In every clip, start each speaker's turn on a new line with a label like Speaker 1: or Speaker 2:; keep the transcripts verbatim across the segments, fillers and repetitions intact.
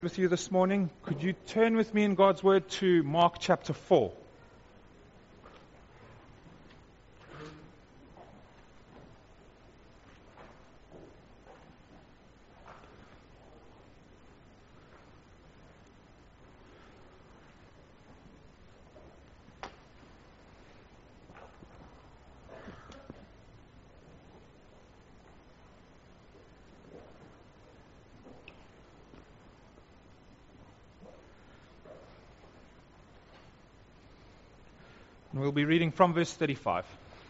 Speaker 1: With you this morning, could you turn with me in God's Word to Mark chapter four? And we'll be reading from verse thirty-five.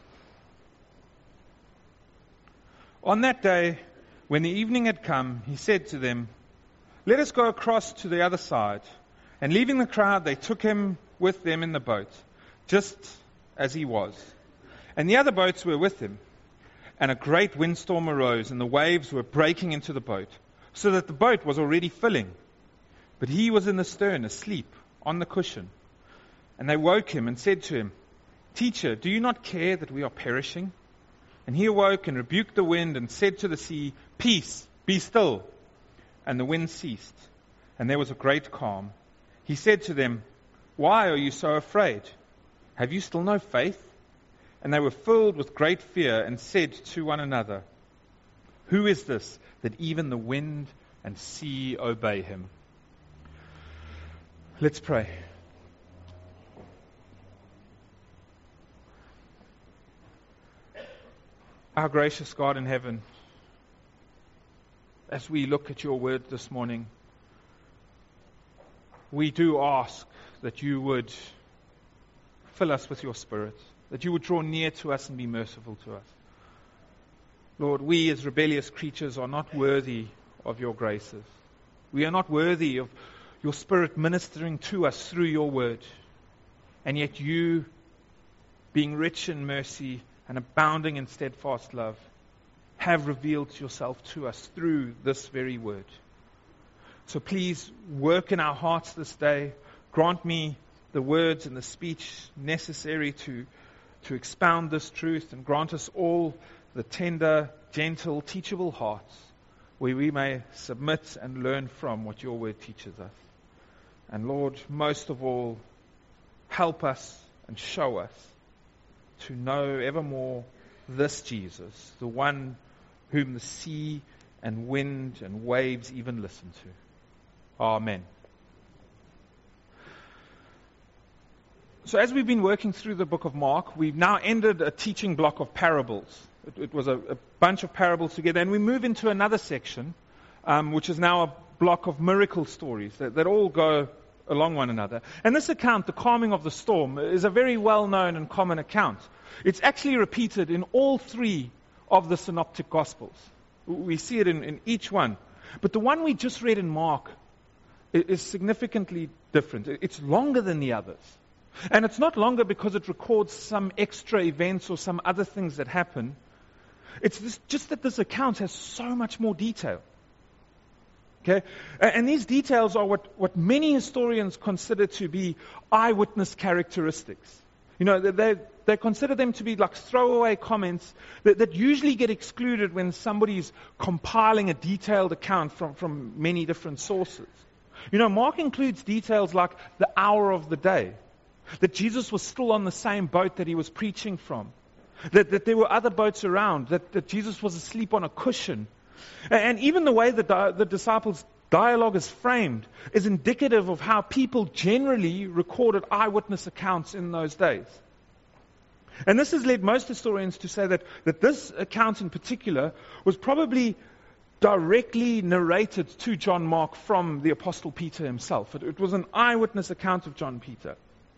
Speaker 1: On that day, when the evening had come, he said to them, "Let us go across to the other side." And leaving the crowd, they took him with them in the boat, just as he was. And the other boats were with him. And a great windstorm arose, and the waves were breaking into the boat, so that the boat was already filling. But he was in the stern, asleep, on the cushion. And they woke him and said to him, "Teacher, do you not care that we are perishing?" And he awoke and rebuked the wind and said to the sea, "Peace, be still." And the wind ceased, and there was a great calm. He said to them, "Why are you so afraid? Have you still no faith?" And they were filled with great fear and said to one another, "Who is this that even the wind and sea obey him?" Let's pray. Our gracious God in heaven, as we look at your word this morning, we do ask that you would fill us with your Spirit, that you would draw near to us and be merciful to us. Lord, we as rebellious creatures are not worthy of your graces. We are not worthy of your Spirit ministering to us through your word. And yet you, being rich in mercy and abounding in steadfast love, have revealed yourself to us through this very word. So please work in our hearts this day. Grant me the words and the speech necessary to, to expound this truth, and grant us all the tender, gentle, teachable hearts where we may submit and learn from what your word teaches us. And Lord, most of all, help us and show us to know evermore this Jesus, the one whom the sea and wind and waves even listen to. Amen. So as we've been working through the book of Mark, we've now ended a teaching block of parables. It, it was a, a bunch of parables together, and we move into another section, um, which is now a block of miracle stories that, that all go along one another. And this account, the calming of the storm, is a very well-known and common account. It's actually repeated in all three of the synoptic gospels. We see it in, in each one. But the one we just read in Mark is significantly different. It's longer than the others. And it's not longer because it records some extra events or some other things that happen. It's this, just that this account has so much more detail. Okay, and these details are what, what many historians consider to be eyewitness characteristics. You know, they, they consider them to be like throwaway comments that, that usually get excluded when somebody's compiling a detailed account from, from many different sources. You know, Mark includes details like the hour of the day, that Jesus was still on the same boat that he was preaching from, that, that there were other boats around, that, that Jesus was asleep on a cushion. And even the way the, di- the disciples' dialogue is framed is indicative of how people generally recorded eyewitness accounts in those days. And this has led most historians to say that, that this account in particular was probably directly narrated to John Mark from the Apostle Peter himself. It, it was an eyewitness account of John Peter.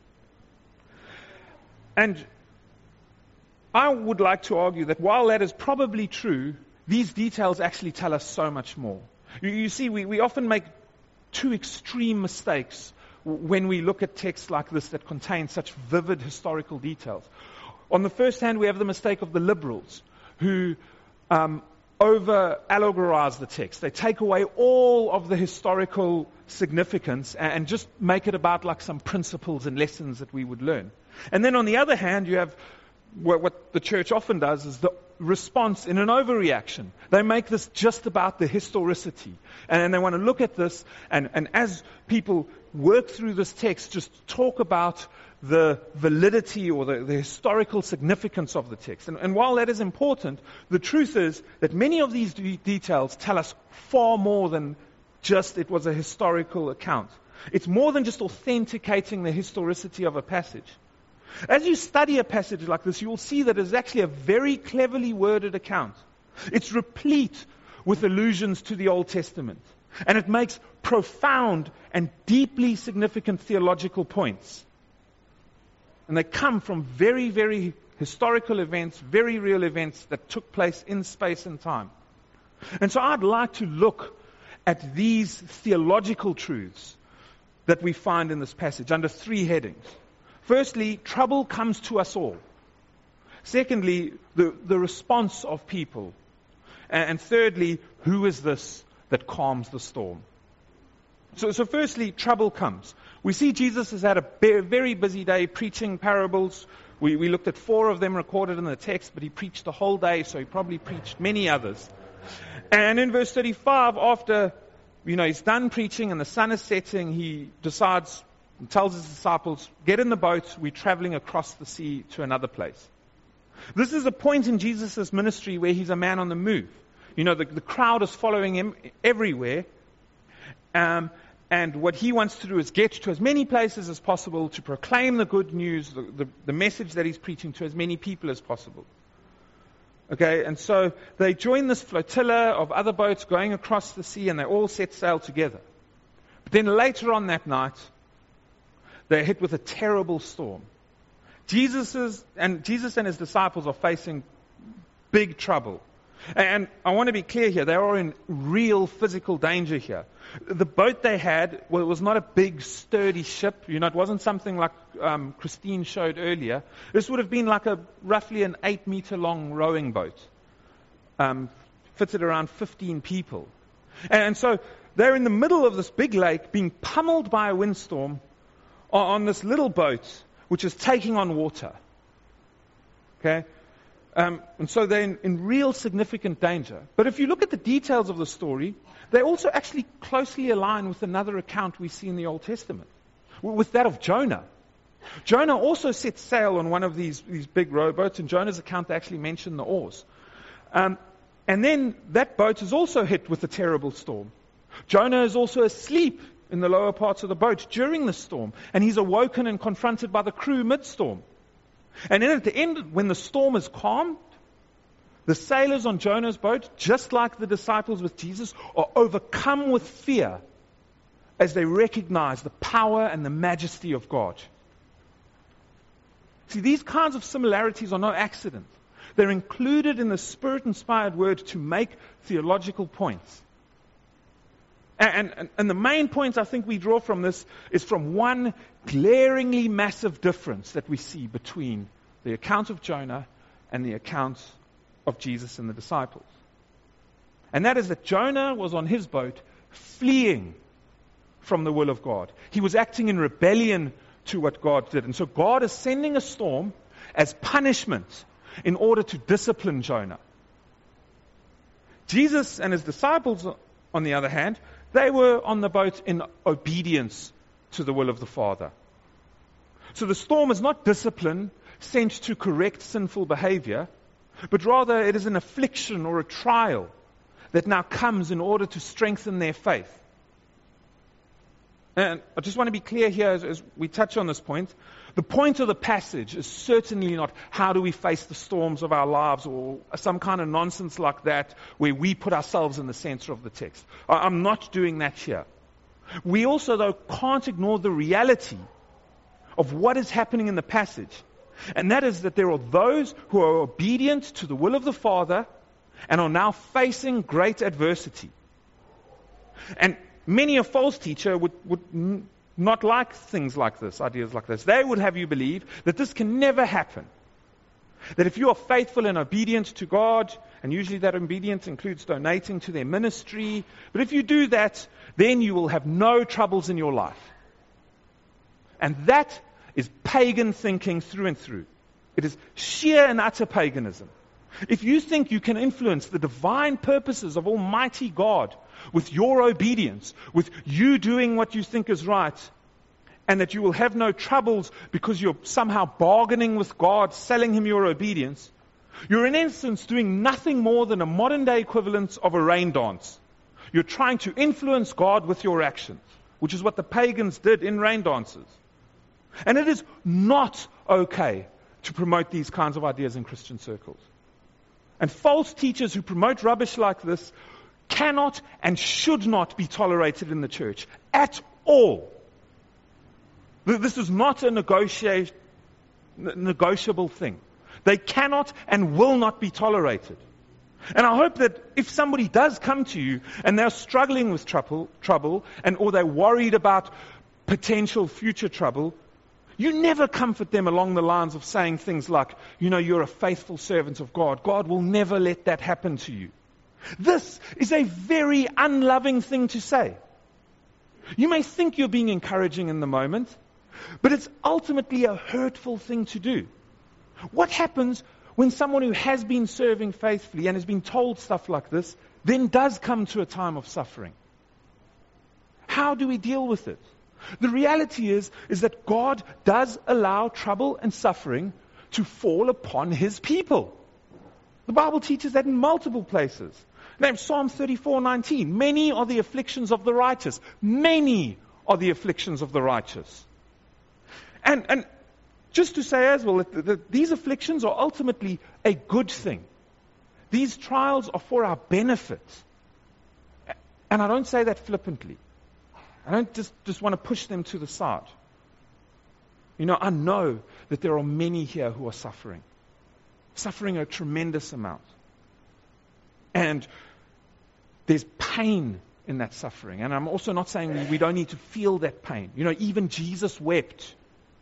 Speaker 1: And I would like to argue that while that is probably true, these details actually tell us so much more. You, you see, we, we often make two extreme mistakes when we look at texts like this that contain such vivid historical details. On the first hand, we have the mistake of the liberals who um, over-allegorize the text. They take away all of the historical significance and, and just make it about like some principles and lessons that we would learn. And then on the other hand, you have what, what the church often does is the response in an overreaction. They make this just about the historicity. And they want to look at this, and, and as people work through this text, just talk about the validity or the, the historical significance of the text. And, and while that is important, the truth is that many of these de- details tell us far more than just it was a historical account. It's more than just authenticating the historicity of a passage. As you study a passage like this, you will see that it's actually a very cleverly worded account. It's replete with allusions to the Old Testament. And it makes profound and deeply significant theological points. And they come from very, very historical events, very real events that took place in space and time. And so I'd like to look at these theological truths that we find in this passage under three headings. Firstly, trouble comes to us all. Secondly, the, the response of people. And, and thirdly, who is this that calms the storm? So, so firstly, trouble comes. We see Jesus has had a very busy day preaching parables. We, we looked at four of them recorded in the text, but he preached the whole day, so he probably preached many others. And in verse thirty-five, after you know he's done preaching and the sun is setting, he decides and tells his disciples, get in the boat, we're traveling across the sea to another place. This is a point in Jesus' ministry where he's a man on the move. You know, the, the crowd is following him everywhere. Um, and what he wants to do is get to as many places as possible to proclaim the good news, the, the, the message that he's preaching to as many people as possible. Okay, and so they join this flotilla of other boats going across the sea, and they all set sail together. But then later on that night, they're hit with a terrible storm. Jesus is, and Jesus and his disciples are facing big trouble. And I want to be clear here, they are in real physical danger here. The boat they had, well, it was not a big, sturdy ship. You know, it wasn't something like um, Christine showed earlier. This would have been like a roughly an eight-meter-long rowing boat, um, fitted around fifteen people. And so they're in the middle of this big lake, being pummeled by a windstorm on this little boat, which is taking on water. Okay? Um, and so they're in, in real significant danger. But if you look at the details of the story, they also actually closely align with another account we see in the Old Testament, with that of Jonah. Jonah also set sail on one of these, these big rowboats. In Jonah's account, they actually mention the oars. Um, and then that boat is also hit with a terrible storm. Jonah is also asleep in the lower parts of the boat during the storm, and he's awoken and confronted by the crew mid-storm. And then at the end, when the storm is calmed, the sailors on Jonah's boat, just like the disciples with Jesus, are overcome with fear as they recognize the power and the majesty of God. See, these kinds of similarities are no accident. They're included in the Spirit-inspired word to make theological points. And, and, and the main point I think we draw from this is from one glaringly massive difference that we see between the account of Jonah and the account of Jesus and the disciples. And that is that Jonah was on his boat fleeing from the will of God. He was acting in rebellion to what God did. And so God is sending a storm as punishment in order to discipline Jonah. Jesus and his disciples, on the other hand, they were on the boat in obedience to the will of the Father. So the storm is not discipline sent to correct sinful behavior, but rather it is an affliction or a trial that now comes in order to strengthen their faith. And I just want to be clear here as, as we touch on this point. The point of the passage is certainly not how do we face the storms of our lives or some kind of nonsense like that where we put ourselves in the center of the text. I'm not doing that here. We also, though, can't ignore the reality of what is happening in the passage. And that is that there are those who are obedient to the will of the Father and are now facing great adversity. And many a false teacher would, would n- not like things like this, ideas like this. They would have you believe that this can never happen. That if you are faithful and obedient to God, and usually that obedience includes donating to their ministry, but if you do that, then you will have no troubles in your life. And that is pagan thinking through and through. It is sheer and utter paganism. If you think you can influence the divine purposes of Almighty God with your obedience, with you doing what you think is right, and that you will have no troubles because you're somehow bargaining with God, selling Him your obedience, you're in essence doing nothing more than a modern day equivalent of a rain dance. You're trying to influence God with your actions, which is what the pagans did in rain dances. And it is not okay to promote these kinds of ideas in Christian circles. And false teachers who promote rubbish like this cannot and should not be tolerated in the church at all. This is not a negotiate, negotiable thing. They cannot and will not be tolerated. And I hope that if somebody does come to you and they're struggling with trouble, trouble and or they're worried about potential future trouble, you never comfort them along the lines of saying things like, you know, you're a faithful servant of God. God will never let that happen to you. This is a very unloving thing to say. You may think you're being encouraging in the moment, but it's ultimately a hurtful thing to do. What happens when someone who has been serving faithfully and has been told stuff like this, then does come to a time of suffering? How do we deal with it? The reality is, is that God does allow trouble and suffering to fall upon His people. The Bible teaches that in multiple places. Now, Psalm thirty-four nineteen, many are the afflictions of the righteous. Many are the afflictions of the righteous. And, and just to say as well, that, that these afflictions are ultimately a good thing. These trials are for our benefit. And I don't say that flippantly. I don't just, just want to push them to the side. You know, I know that there are many here who are suffering. Suffering a tremendous amount. And there's pain in that suffering. And I'm also not saying we, we don't need to feel that pain. You know, even Jesus wept.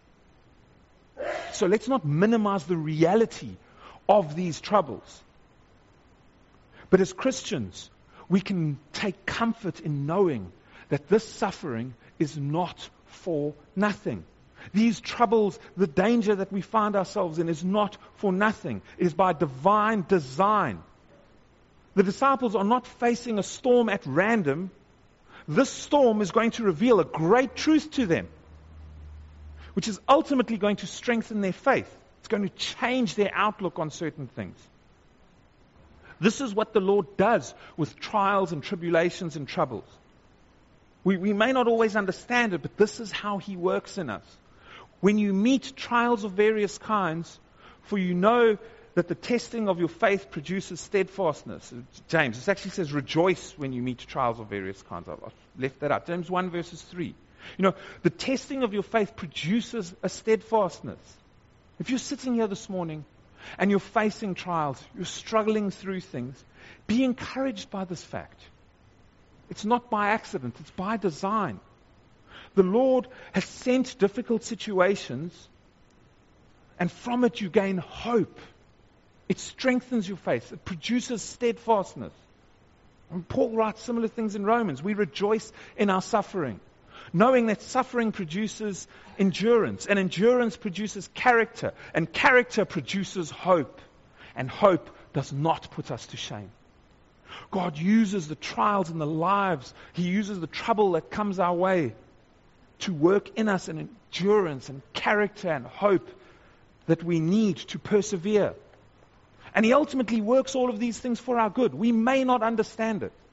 Speaker 1: So let's not minimize the reality of these troubles. But as Christians, we can take comfort in knowing that this suffering is not for nothing. These troubles, the danger that we find ourselves in is not for nothing. It is by divine design. The disciples are not facing a storm at random. This storm is going to reveal a great truth to them, which is ultimately going to strengthen their faith. It's going to change their outlook on certain things. This is what the Lord does with trials and tribulations and troubles. We, we may not always understand it, but this is how He works in us. When you meet trials of various kinds, for you know that the testing of your faith produces steadfastness. James, it actually says rejoice when you meet trials of various kinds. I've left that out. James one verses three. You know, the testing of your faith produces a steadfastness. If you're sitting here this morning and you're facing trials, you're struggling through things, be encouraged by this fact. It's not by accident, it's by design. The Lord has sent difficult situations, and from it you gain hope. It strengthens your faith. It produces steadfastness. And Paul writes similar things in Romans. We rejoice in our suffering, knowing that suffering produces endurance, and endurance produces character, and character produces hope, and hope does not put us to shame. God uses the trials in the lives, He uses the trouble that comes our way to work in us an endurance and character and hope that we need to persevere. And He ultimately works all of these things for our good. We may not understand it.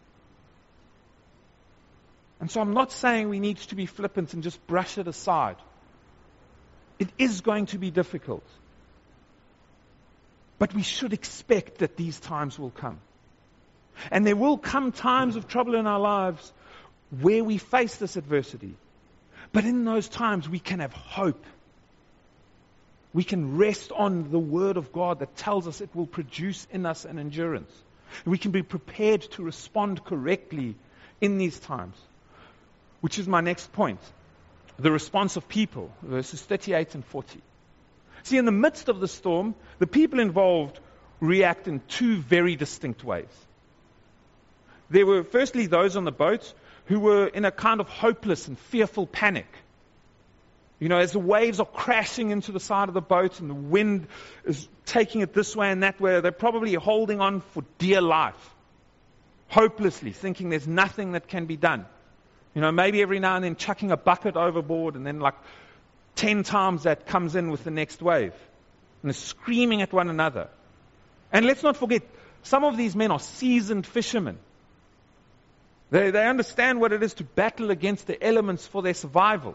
Speaker 1: And so I'm not saying we need to be flippant and just brush it aside. It is going to be difficult. But we should expect that these times will come. And there will come times of trouble in our lives where we face this adversity. But in those times we can have hope. We can rest on the Word of God that tells us it will produce in us an endurance. And we can be prepared to respond correctly in these times. Which is my next point. The response of people, verses thirty-eight and forty. See, in the midst of the storm, the people involved react in two very distinct ways. There were firstly those on the boat who were in a kind of hopeless and fearful panic. You know, as the waves are crashing into the side of the boat and the wind is taking it this way and that way, they're probably holding on for dear life, hopelessly, thinking there's nothing that can be done. You know, maybe every now and then chucking a bucket overboard, and then like ten times that comes in with the next wave. And they're screaming at one another. And let's not forget, some of these men are seasoned fishermen. They, they understand what it is to battle against the elements for their survival.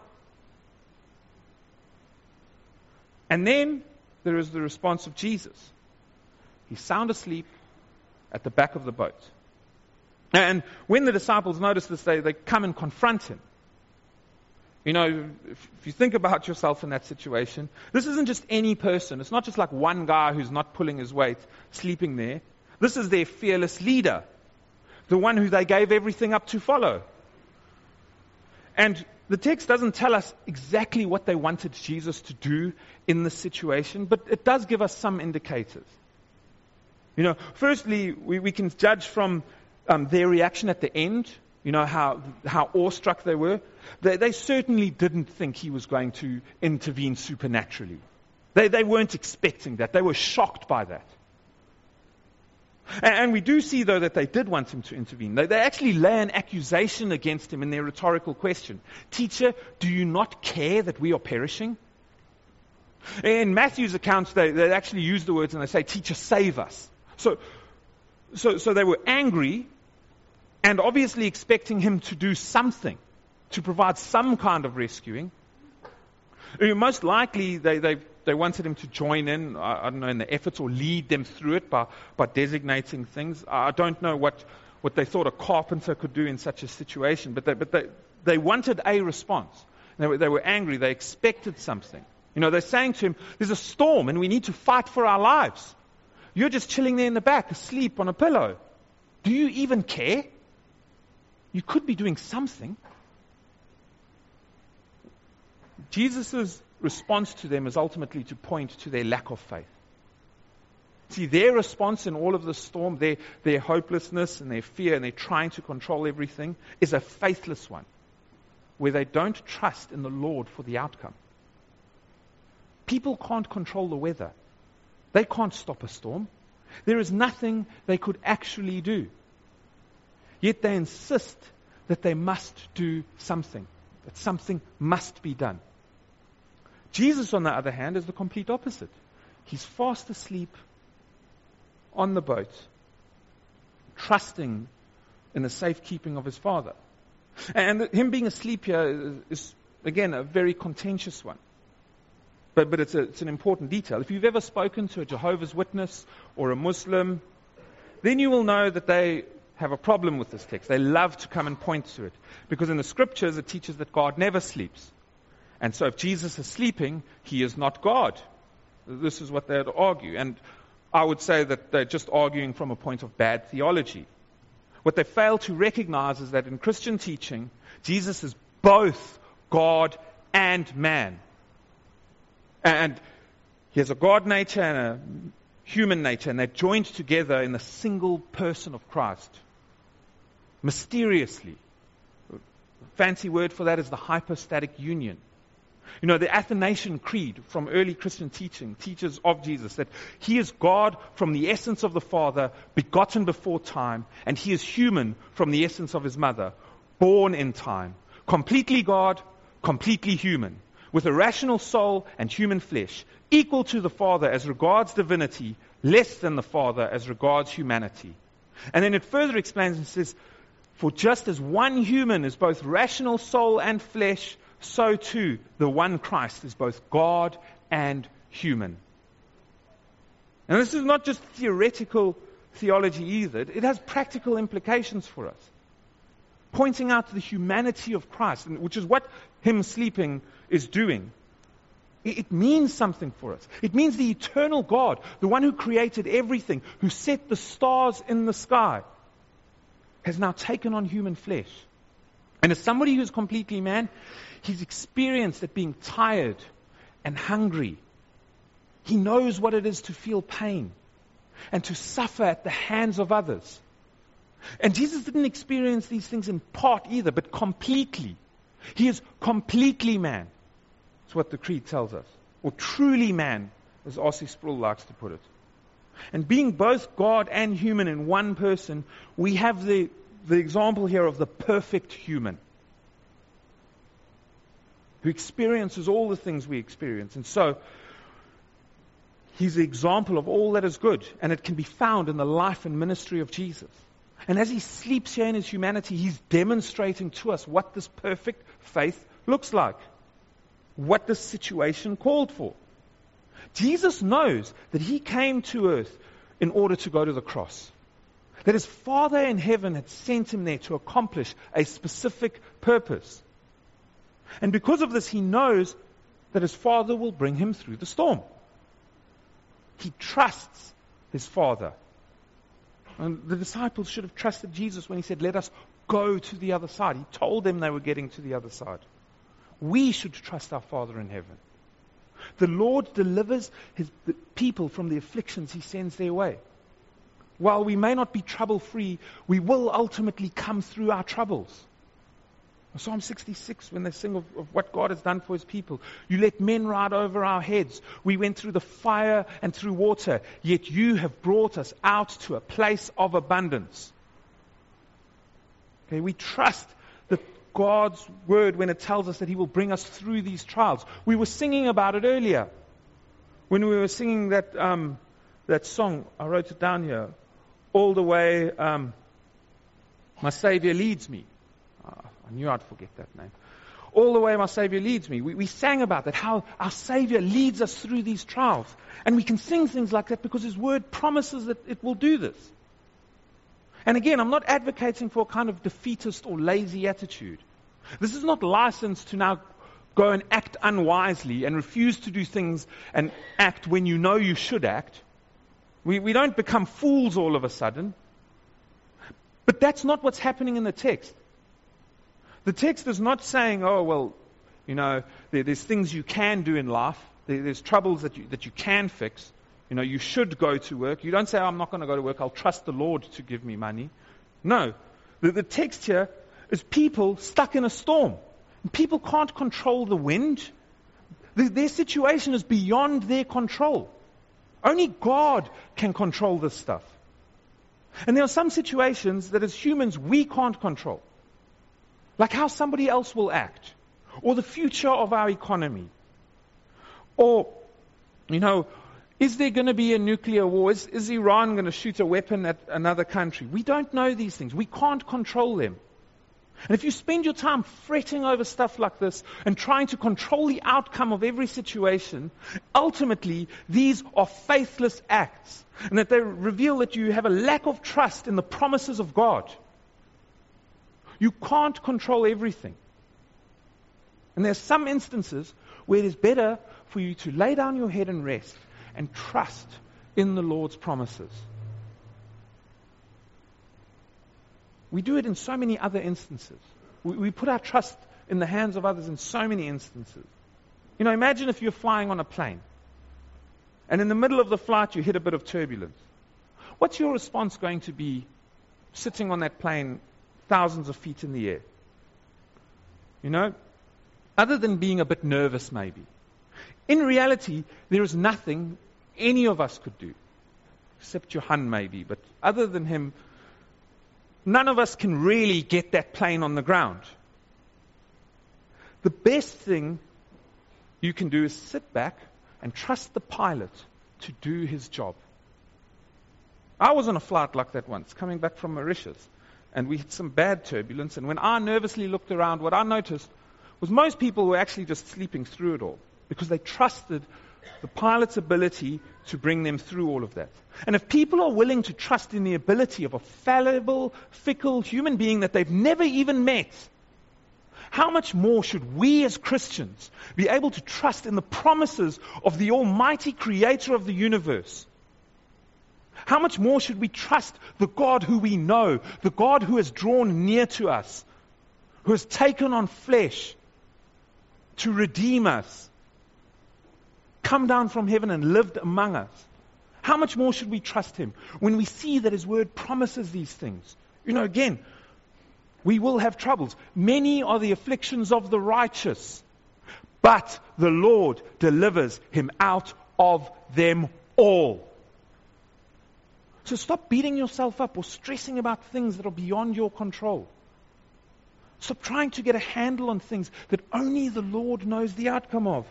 Speaker 1: And then there is the response of Jesus. He's sound asleep at the back of the boat. And when the disciples notice this, they, they come and confront him. You know, if, if you think about yourself in that situation, this isn't just any person. It's not just like one guy who's not pulling his weight, sleeping there. This is their fearless leader, the one who they gave everything up to follow. And the text doesn't tell us exactly what they wanted Jesus to do in this situation, but it does give us some indicators. You know, firstly, we, we can judge from um, their reaction at the end, you know, how how awestruck they were. They, they certainly didn't think he was going to intervene supernaturally. They, they weren't expecting that. They were shocked by that. And, and we do see, though, that they did want him to intervene. They, they actually lay an accusation against him in their rhetorical question. Teacher, do you not care that we are perishing? In Matthew's accounts, they, they actually use the words and they say, Teacher, save us. So, so, so they were angry and obviously expecting him to do something, to provide some kind of rescuing. Most likely, they, they, they wanted him to join in, I don't know, in the efforts or lead them through it by, by designating things. I don't know what, what they thought a carpenter could do in such a situation, but they, but they, they wanted a response. They were, they were angry. They expected something. You know, they're saying to him, there's a storm and we need to fight for our lives. You're just chilling there in the back, asleep on a pillow. Do you even care? You could be doing something. Jesus' response to them is ultimately to point to their lack of faith. See, their response in all of the storm, their, their hopelessness and their fear and their trying to control everything is a faithless one, where they don't trust in the Lord for the outcome. People can't control the weather. They can't stop a storm. There is nothing they could actually do. Yet they insist that they must do something, that something must be done. Jesus, on the other hand, is the complete opposite. He's fast asleep on the boat, trusting in the safekeeping of his Father. And him being asleep here is, again, a very contentious one. But, but it's, a, it's an important detail. If you've ever spoken to a Jehovah's Witness or a Muslim, then you will know that they have a problem with this text. They love to come and point to it. Because in the scriptures, it teaches that God never sleeps. And so if Jesus is sleeping, he is not God. This is what they'd argue. And I would say that they're just arguing from a point of bad theology. What they fail to recognize is that in Christian teaching, Jesus is both God and man. And he has a God nature and a human nature, and they're joined together in the single person of Christ. Mysteriously. A fancy word for that is the hypostatic union. You know, the Athanasian Creed from early Christian teaching teaches of Jesus that he is God from the essence of the Father, begotten before time, and he is human from the essence of his mother, born in time. Completely God, completely human, with a rational soul and human flesh, equal to the Father as regards divinity, less than the Father as regards humanity. And then it further explains and says, for just as one human is both rational soul and flesh, so too the one Christ is both God and human. And this is not just theoretical theology either. It has practical implications for us. Pointing out the humanity of Christ, which is what him sleeping is doing. It means something for us. It means the eternal God, the one who created everything, who set the stars in the sky, has now taken on human flesh. And as somebody who's completely man, he's experienced at being tired and hungry. He knows what it is to feel pain and to suffer at the hands of others. And Jesus didn't experience these things in part either, but completely. He is completely man. That's what the creed tells us. Or truly man, as R C Sproul likes to put it. And being both God and human in one person, we have the, the example here of the perfect human, who experiences all the things we experience. And so, he's the example of all that is good, and it can be found in the life and ministry of Jesus. And as he sleeps here in his humanity, he's demonstrating to us what this perfect faith looks like, what this situation called for. Jesus knows that he came to earth in order to go to the cross, that his Father in heaven had sent him there to accomplish a specific purpose. And because of this, he knows that his Father will bring him through the storm. He trusts his Father. And the disciples should have trusted Jesus when he said, let us go to the other side. He told them they were getting to the other side. We should trust our Father in heaven. The Lord delivers his the people from the afflictions he sends their way. While we may not be trouble-free, we will ultimately come through our troubles. Psalm sixty-six, when they sing of, of what God has done for his people. You let men ride over our heads. We went through the fire and through water, yet you have brought us out to a place of abundance. Okay, we trust that God's word when it tells us that he will bring us through these trials. We were singing about it earlier. When we were singing that um, that song, I wrote it down here. All the way, um, my Savior leads me. I knew I'd forget that name. All the way my Savior leads me. We, we sang about that, how our Savior leads us through these trials. And we can sing things like that because his word promises that it will do this. And again, I'm not advocating for a kind of defeatist or lazy attitude. This is not licensed to now go and act unwisely and refuse to do things and act when you know you should act. We, we don't become fools all of a sudden. But that's not what's happening in the text. The text is not saying, oh, well, you know, there, there's things you can do in life. There, there's troubles that you, that you can fix. You know, you should go to work. You don't say, oh, I'm not going to go to work. I'll trust the Lord to give me money. No. The, the text here is people stuck in a storm. And people can't control the wind. The, their situation is beyond their control. Only God can control this stuff. And there are some situations that as humans we can't control. Like how somebody else will act, or the future of our economy, or, you know, is there going to be a nuclear war? Is, is Iran going to shoot a weapon at another country? We don't know these things. We can't control them. And if you spend your time fretting over stuff like this and trying to control the outcome of every situation, ultimately these are faithless acts, and that they reveal that you have a lack of trust in the promises of God. You can't control everything. And there are some instances where it is better for you to lay down your head and rest and trust in the Lord's promises. We do it in so many other instances. We, we put our trust in the hands of others in so many instances. You know, imagine if you're flying on a plane and in the middle of the flight you hit a bit of turbulence. What's your response going to be sitting on that plane thousands of feet in the air? You know, other than being a bit nervous maybe. In reality, there is nothing any of us could do, except Johan maybe, but other than him, none of us can really get that plane on the ground. The best thing you can do is sit back and trust the pilot to do his job. I was on a flight like that once, coming back from Mauritius. And we had some bad turbulence. And when I nervously looked around, what I noticed was most people were actually just sleeping through it all because they trusted the pilot's ability to bring them through all of that. And if people are willing to trust in the ability of a fallible, fickle human being that they've never even met, how much more should we as Christians be able to trust in the promises of the Almighty Creator of the universe? How much more should we trust the God who we know, the God who has drawn near to us, who has taken on flesh to redeem us, come down from heaven and lived among us? How much more should we trust him when we see that his word promises these things? You know, again, we will have troubles. Many are the afflictions of the righteous, but the Lord delivers him out of them all. So stop beating yourself up or stressing about things that are beyond your control. Stop trying to get a handle on things that only the Lord knows the outcome of.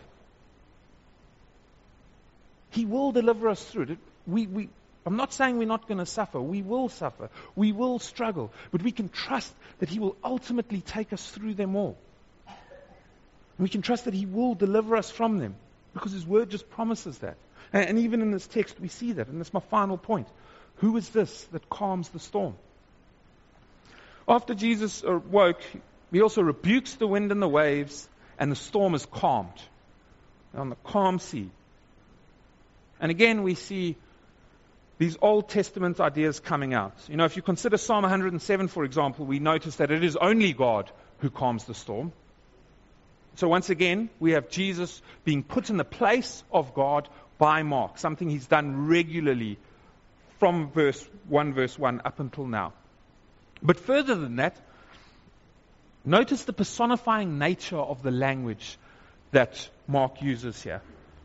Speaker 1: He will deliver us through it. We, we, I'm not saying we're not going to suffer. We will suffer. We will struggle. But we can trust that He will ultimately take us through them all. We can trust that He will deliver us from them because His Word just promises that. And, and even in this text we see that. And that's my final point. Who is this that calms the storm? After Jesus awoke, He also rebukes the wind and the waves, and the storm is calmed on the calm sea. And again, we see these Old Testament ideas coming out. You know, if you consider Psalm one hundred seven, for example, we notice that it is only God who calms the storm. So once again, we have Jesus being put in the place of God by Mark, something he's done regularly from verse one, verse one up until now. But further than that, notice the personifying nature of the language that Mark uses here.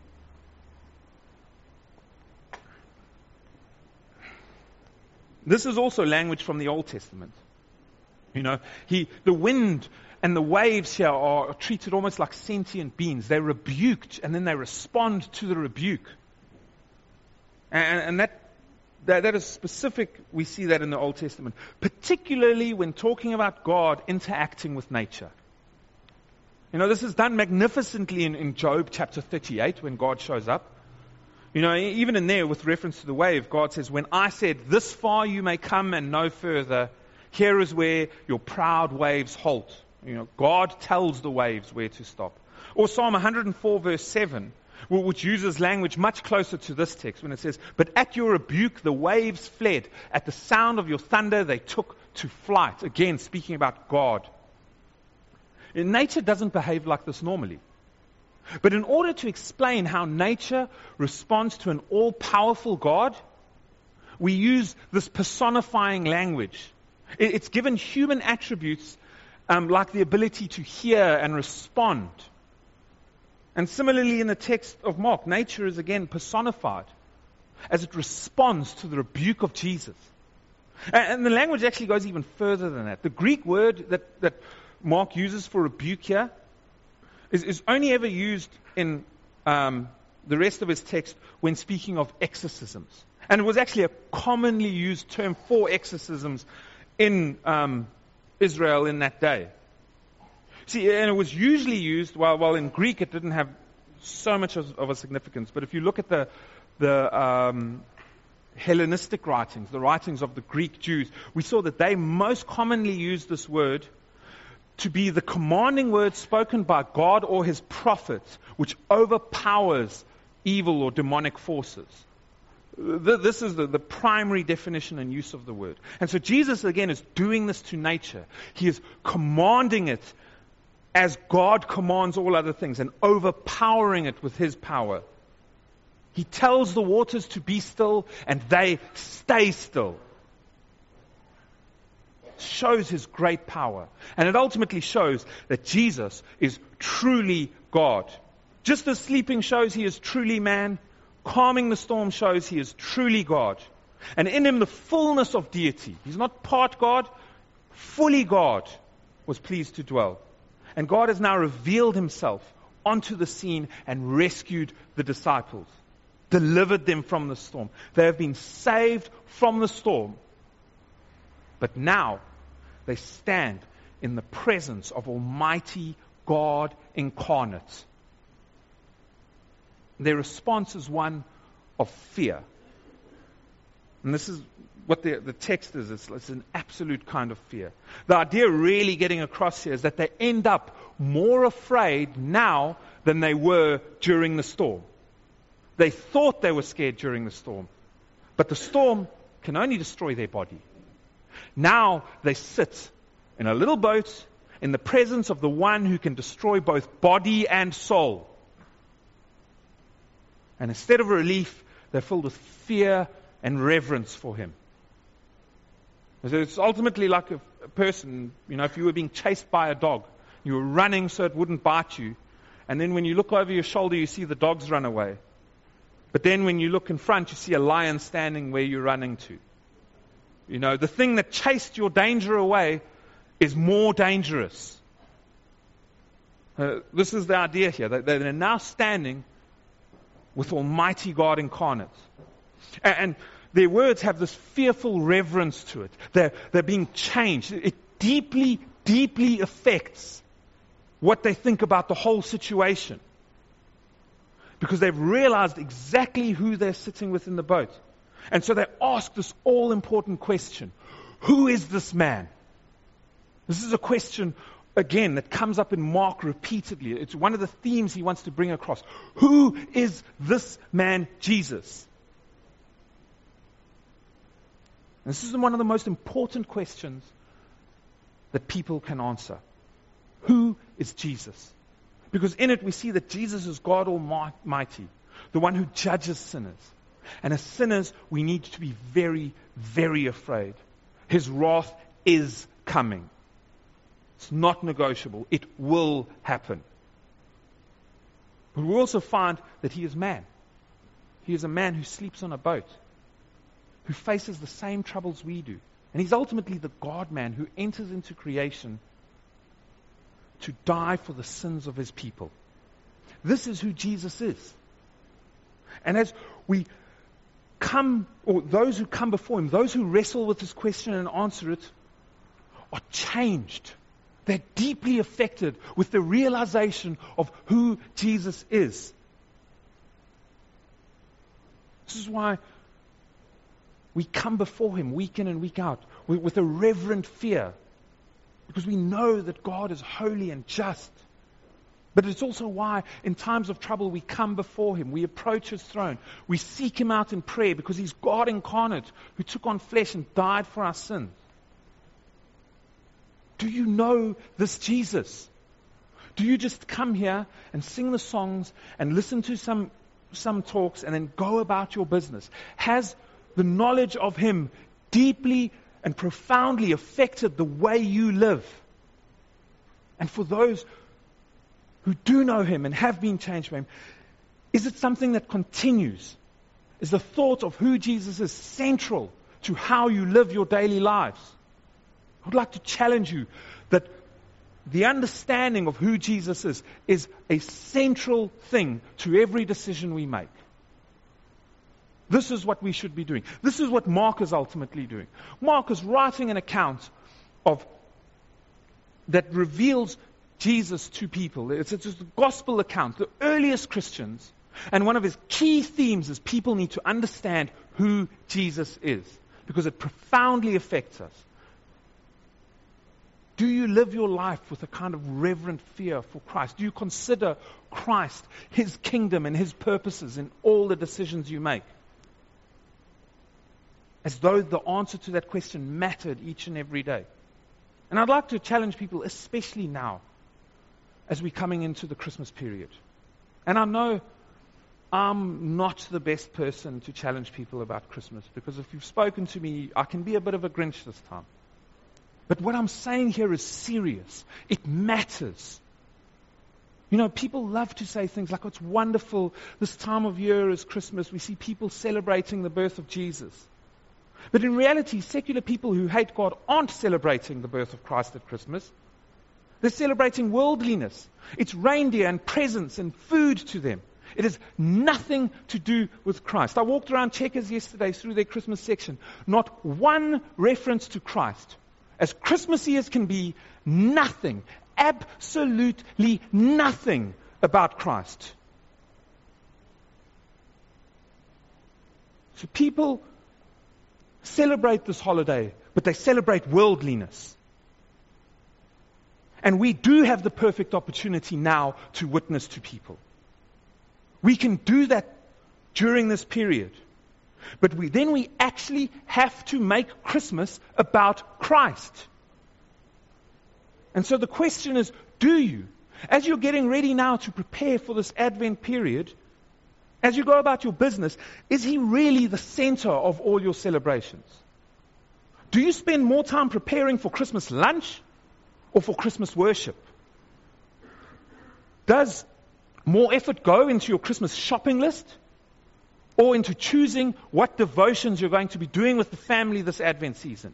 Speaker 1: This is also language from the Old Testament. You know, he, the wind and the waves here are treated almost like sentient beings. They're rebuked and then they respond to the rebuke. And, and that, that, that is specific. We see that in the Old Testament, particularly when talking about God interacting with nature. You know, this is done magnificently in, in Job chapter thirty-eight when God shows up. You know, even in there, with reference to the wave, God says, when I said, this far you may come and no further, here is where your proud waves halt. You know, God tells the waves where to stop. Or Psalm one hundred four verse seven, which uses language much closer to this text when it says, but at your rebuke the waves fled. At the sound of your thunder they took to flight. Again, speaking about God. And nature doesn't behave like this normally. But in order to explain how nature responds to an all-powerful God, we use this personifying language. It's given human attributes um, like the ability to hear and respond. And similarly in the text of Mark, nature is again personified as it responds to the rebuke of Jesus. And the language actually goes even further than that. The Greek word that, that Mark uses for rebuke here is, is only ever used in um, the rest of his text when speaking of exorcisms. And it was actually a commonly used term for exorcisms in um, Israel in that day. See, and it was usually used, while, while in Greek it didn't have so much of, of a significance, but if you look at the, the um, Hellenistic writings, the writings of the Greek Jews, we saw that they most commonly used this word to be the commanding word spoken by God or His prophet, which overpowers evil or demonic forces. This is the, the primary definition and use of the word. And so Jesus, again, is doing this to nature. He is commanding it as God commands all other things and overpowering it with His power. He tells the waters to be still and they stay still. Shows His great power. And it ultimately shows that Jesus is truly God. Just as sleeping shows He is truly man, calming the storm shows He is truly God. And in Him the fullness of deity. He's not part God, fully God was pleased to dwell. And God has now revealed Himself onto the scene and rescued the disciples. Delivered them from the storm. They have been saved from the storm. But now they stand in the presence of Almighty God incarnate. Their response is one of fear. And this is what the, the text is. It's, it's an absolute kind of fear. The idea really getting across here is that they end up more afraid now than they were during the storm. They thought they were scared during the storm. But the storm can only destroy their body. Now they sit in a little boat in the presence of the one who can destroy both body and soul. And instead of relief, they're filled with fear and reverence for Him. So it's ultimately like a, a person, you know, if you were being chased by a dog, you were running so it wouldn't bite you, And then when you look over your shoulder, you see the dogs run away. But then when you look in front, you see a lion standing where you're running to. You know, the thing that chased your danger away is more dangerous. Uh, this is the idea here. That they're now standing with Almighty God incarnate. And, and their words have this fearful reverence to it. They're, they're being changed. It deeply, deeply affects what they think about the whole situation. Because they've realized exactly who they're sitting with in the boat. And so they ask this all-important question. Who is this man? This is a question, again, that comes up in Mark repeatedly. It's one of the themes he wants to bring across. Who is this man, Jesus? And this is one of the most important questions that people can answer. Who is Jesus? Because in it we see that Jesus is God Almighty, the one who judges sinners. And as sinners, we need to be very, very afraid. His wrath is coming. It's not negotiable. It will happen. But we also find that he is man. He is a man who sleeps on a boat, who faces the same troubles we do. And he's ultimately the God-man who enters into creation to die for the sins of his people. This is who Jesus is. And as we come, or those who come before him, those who wrestle with this question and answer it, are changed. They're deeply affected with the realization of who Jesus is. This is why we come before him week in and week out with a reverent fear. Because we know that God is holy and just. But it's also why in times of trouble we come before him. We approach his throne. We seek him out in prayer because he's God incarnate who took on flesh and died for our sins. Do you know this Jesus? Do you just come here and sing the songs and listen to some, some talks and then go about your business? Has the knowledge of him deeply and profoundly affected the way you live? And for those who do know him and have been changed by him, is it something that continues? Is the thought of who Jesus is central to how you live your daily lives? I would like to challenge you that the understanding of who Jesus is is a central thing to every decision we make. This is what we should be doing. This is what Mark is ultimately doing. Mark is writing an account of that reveals Jesus to people. It's, it's a gospel account, the earliest Christians. And one of his key themes is people need to understand who Jesus is, because it profoundly affects us. Do you live your life with a kind of reverent fear for Christ? Do you consider Christ, his kingdom and his purposes in all the decisions you make? As though the answer to that question mattered each and every day. And I'd like to challenge people, especially now, as we're coming into the Christmas period. And I know I'm not the best person to challenge people about Christmas, because if you've spoken to me, I can be a bit of a Grinch this time. But what I'm saying here is serious. It matters. You know, people love to say things like, oh, it's wonderful, this time of year is Christmas, we see people celebrating the birth of Jesus. But in reality, secular people who hate God aren't celebrating the birth of Christ at Christmas. They're celebrating worldliness. It's reindeer and presents and food to them. It has nothing to do with Christ. I walked around Checkers yesterday through their Christmas section. Not one reference to Christ. As Christmassy as can be, nothing, absolutely nothing about Christ. So people celebrate this holiday, but they celebrate worldliness. And we do have the perfect opportunity now to witness to people. We can do that during this period. But we, then we actually have to make Christmas about Christ. And so the question is, do you? As you're getting ready now to prepare for this Advent period, as you go about your business, is he really the center of all your celebrations? Do you spend more time preparing for Christmas lunch or for Christmas worship? Does more effort go into your Christmas shopping list or into choosing what devotions you're going to be doing with the family this Advent season?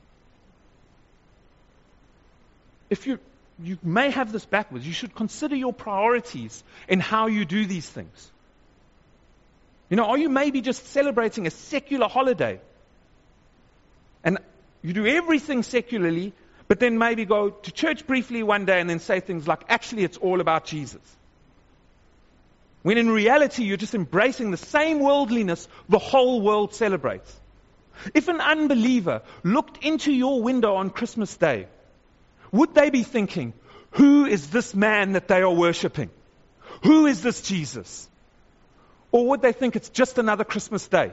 Speaker 1: If you you may have this backwards, you should consider your priorities in how you do these things. You know, are you maybe just celebrating a secular holiday? And you do everything secularly, but then maybe go to church briefly one day and then say things like, actually, it's all about Jesus. When in reality, you're just embracing the same worldliness the whole world celebrates. If an unbeliever looked into your window on Christmas Day, would they be thinking, who is this man that they are worshipping? Who is this Jesus? Or would they think it's just another Christmas day?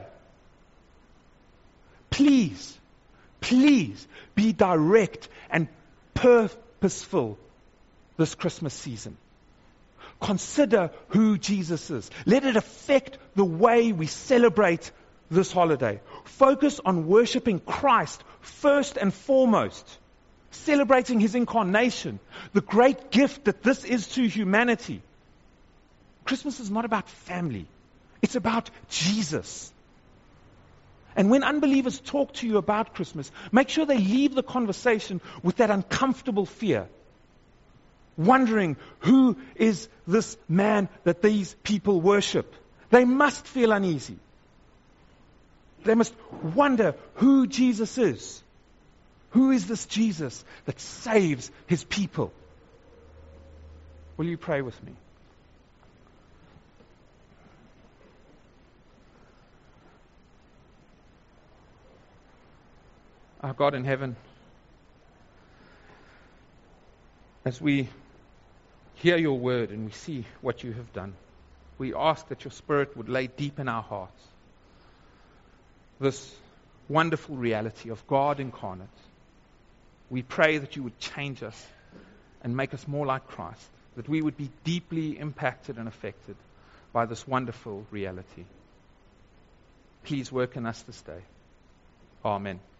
Speaker 1: Please, please be direct and purposeful this Christmas season. Consider who Jesus is. Let it affect the way we celebrate this holiday. Focus on worshiping Christ first and foremost. Celebrating His incarnation, the great gift that this is to humanity. Christmas is not about family. It's about Jesus. And when unbelievers talk to you about Christmas, make sure they leave the conversation with that uncomfortable fear. Wondering, who is this man that these people worship? They must feel uneasy. They must wonder who Jesus is. Who is this Jesus that saves His people? Will you pray with me? Our God in heaven, as we hear your word and we see what you have done, we ask that your Spirit would lay deep in our hearts this wonderful reality of God incarnate. We pray that you would change us and make us more like Christ, that we would be deeply impacted and affected by this wonderful reality. Please work in us this day. Amen.